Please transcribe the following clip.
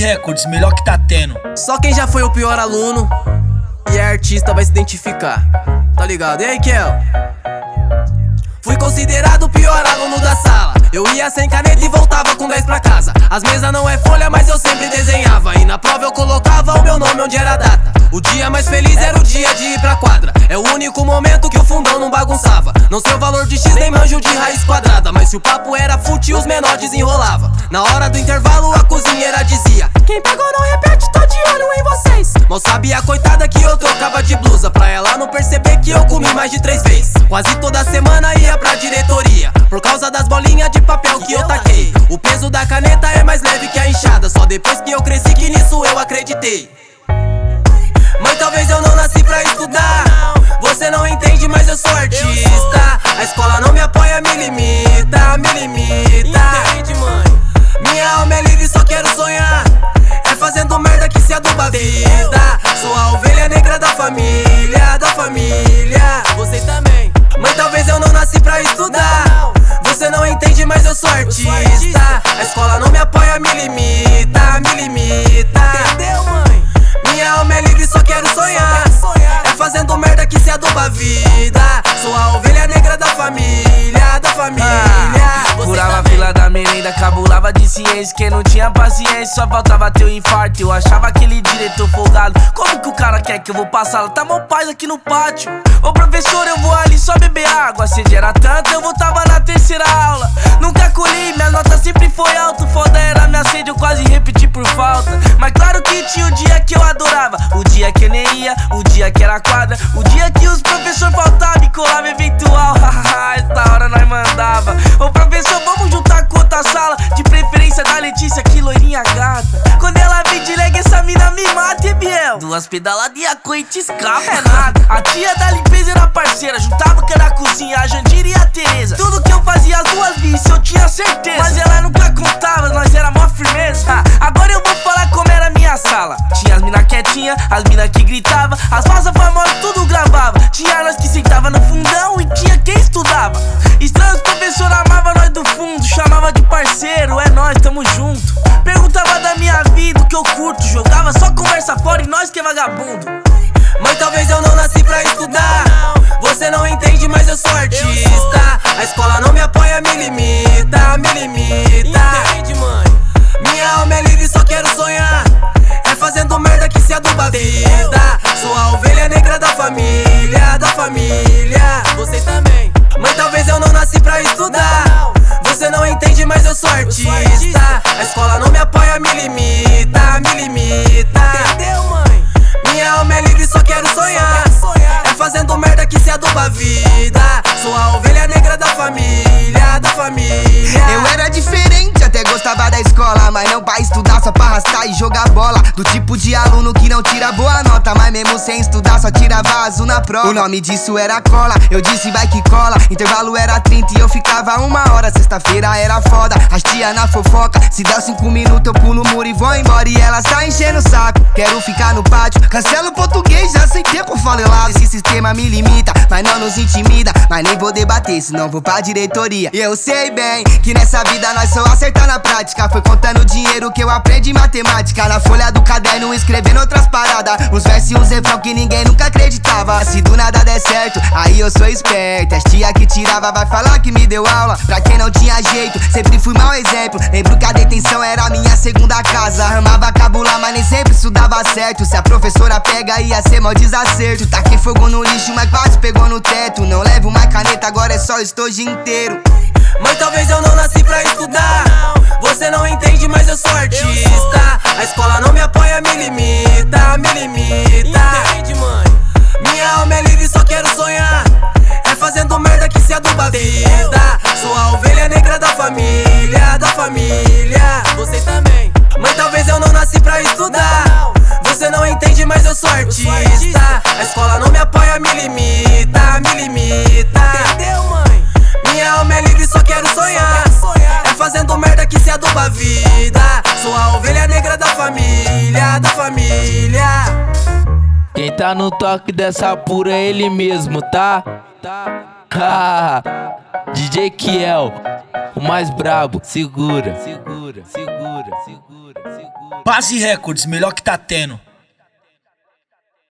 Records, melhor que tá tendo. Só quem já foi o pior aluno e é artista vai se identificar, tá ligado? E aí, Kel? Fui considerado o pior aluno da sala. Eu ia sem caneta e voltava com 10 pra casa. As mesas não é folha, mas eu sempre desenhava. E na prova eu colocava o meu nome onde era a data. O dia mais feliz era o dia de ir pra quadra. É o único momento que o fundão não bagunçava. Não sei o valor de X nem manjo de raiz quadrada, mas se o papo era fute, os menores desenrolava. Na hora do intervalo a cozinheira dizia: quem pegou não repete, tô de olho em vocês. Mal sabia a coitada que eu trocava de blusa, pra ela não perceber que eu comi mais de 3 vezes. Quase toda semana ia pra diretoria, por causa das bolinhas de papel que eu taquei. O peso da caneta é mais leve que a enxada, só depois que eu cresci que nisso eu acreditei. Mãe, talvez eu não nasci pra estudar, você não entende, mas eu sou artista. A escola não me apoia, me limita, me limita. Entende, mãe? Minha alma é livre, só quero sonhar. É fazendo merda que se aduba a vida. Sou a ovelha negra da família, da família. Você também. Mãe, talvez eu não nasci pra estudar, você não entende, mas eu sou artista. A escola não me apoia, me limita, me limita. Entendeu, mãe? Minha alma é livre, só quero sonhar. É fazendo merda que se aduba a vida. Sou a ovelha negra da família, da família. Furava a fila da merenda, cabulava de ciência. Quem não tinha paciência, só faltava ter um infarto. Eu achava aquele diretor folgado. Como que o cara quer que eu vou passar? Tá mó paz aqui no pátio. Ô professor, eu vou ali só beber água. A sede era tanta, eu voltava na terceira aula. Nunca colhi, minha nota sempre foi alta. Foda era minha sede, eu quase repeti por falta. Mas claro que tinha o dia que eu adorava, o dia que eu nem ia, o dia que era quadra, o dia que os professores faltavam e colava eventual. Essa hora nós mandava: ô professor, vamos juntar com outra sala, de preferência da Letícia, que loirinha gata. Quando ela vem de leg, essa mina me mata, e Biel? 2 pedaladinhas com e te escapa, é nada. A tia da limpeza era parceira, juntava com a da cozinha, a Jandira e a Tereza. Tudo que eu fazia, as duas visse, eu tinha certeza. Mas ela nunca contava, nós era mó firmeza. Agora eu vou falar como era a minha sala. Tinha as mina quietinha, as mina que gritava, as falsas famosas tudo gravava. Tinha nós que sentava no fundão e tinha quem estudava. Estranhos professor amava nós do fundo, chamava de parceiro, é nós, tamo junto. Perguntava da minha vida, o que eu curto, jogava só conversa fora e nós que é vagabundo. Mãe, talvez eu não nasci pra estudar, você não entende, mas eu sou artista. A escola não me apoia, me limita, me limita. Entende, mãe? Minha alma é livre, só quero sonhar. É fazendo merda que se aduba a vida. Sou a ovelha negra da família, da família. Você também. Mãe, talvez eu não nasci pra estudar, você não entende, mas eu sou artista. A escola não me apoia, me limita, me limita. Entendeu, mãe? Minha alma é livre, só quero sonhar. É fazendo merda que se aduba a vida. Sou a ovelha negra da família, da família. Eu era diferente, até gostava da escola, mas não pra estudar, só pra arrastar e jogar bola. Do tipo de aluno que não tira boa nota, mas mesmo sem estudar só tirava azul na prova. O nome disso era cola, eu disse vai que cola. Intervalo era 30 e eu ficava 1 hora. Sexta-feira era foda, as tia na fofoca. Se der 5 minutos eu pulo o muro e vou embora. E ela sai enchendo o saco, quero ficar no pátio. Cancelo o português, já sei tempo eu falo lado. Esse sistema me limita, mas não nos intimida. Mas nem vou debater, senão vou pra diretoria. E eu sei bem que nessa vida nós só acertar na prática. Foi contando dinheiro que eu aprendi matemática. Na folha do caderno escrevendo outras paradas, uns versos e uns refrão que ninguém nunca acreditava. Se do nada der certo, aí eu sou esperto. As tia que tirava vai falar que me deu aula. Pra quem não tinha jeito, sempre fui mau exemplo. Lembro que a detenção era minha segunda casa. Amava cabular, mas nem sempre estudava certo. Se a professora pega ia ser mó desacerto. Taquei fogo no lixo, mas quase pegou no teto. Não levo mais caneta, agora é só estojo inteiro. Mãe, talvez eu não nasci pra estudar, você não entende, mas eu sou artista. A escola não me apoia, me limita, me limita. Entende, mãe? Minha alma é livre, só quero sonhar. É fazendo merda que se aduba a vida. Sou a ovelha negra da família, da família. Você também. Mãe, talvez eu não nasci pra estudar, você não entende, mas eu sou artista. A escola não me apoia, me limita, me limita. Entendeu, mãe? Minha alma é livre, só quero sonhar. É fazendo merda que se aduba a vida. Sou a ovelha negra da família, da família. Quem tá no toque dessa pura é ele mesmo, tá? DJ Kiel, o mais brabo. Segura, segura, segura, segura, segura. Base Records, melhor que tá tendo.